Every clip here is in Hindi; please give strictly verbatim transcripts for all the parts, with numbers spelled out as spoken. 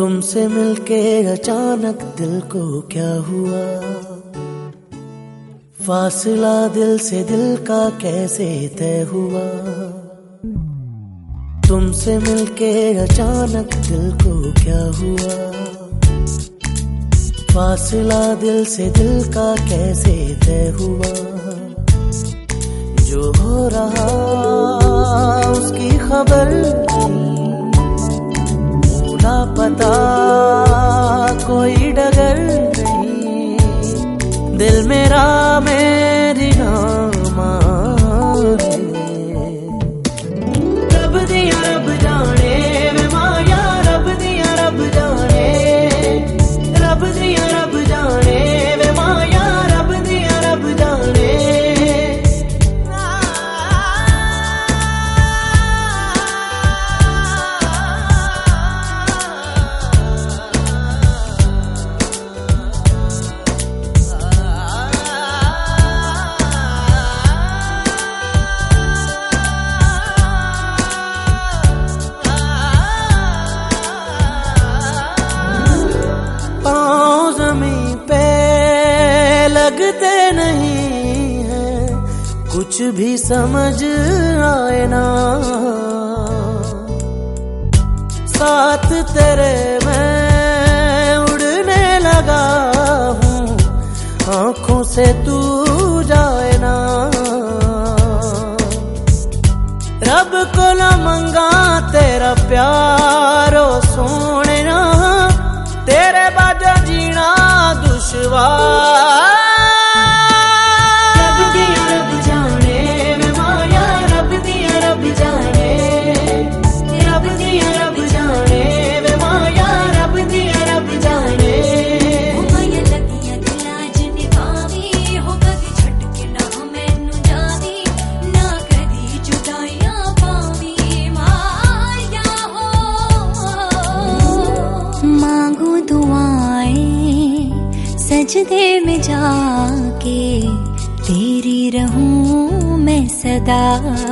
तुमसे मिलके अचानक दिल को क्या हुआ, फासला दिल से दिल का कैसे तय हुआ। तुमसे मिलके अचानक दिल को क्या हुआ, फासला दिल से दिल का कैसे तय हुआ। जो हो रहा उसकी खबर ना पता कोई डगर नहीं, दिल मेरा मेरी ना माने। रब दिया रब जाने वे माया, रब दिया रब जाने, रब दिया रब जाने वे माया, रब दिया रब जाने। लगते नहीं है कुछ भी समझ आए ना, साथ तेरे मैं उड़ने लगा हूँ, आँखों से तू जाए ना। रब को न मंगा तेरा प्यारो सोने ना, तेरे बाद जीना दुश्वार। सजदे में जाके तेरी रहूं मैं सदा,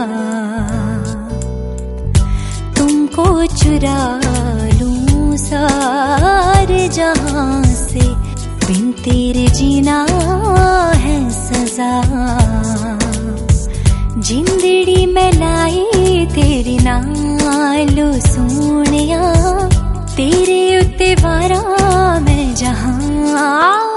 तुमको चुरा लूं सारे जहां से, बिन तेरे जीना है सजा। जिंदड़ी में लाई तेरी नालो सोनिया, तेरे उत्ते वारा मैं जहां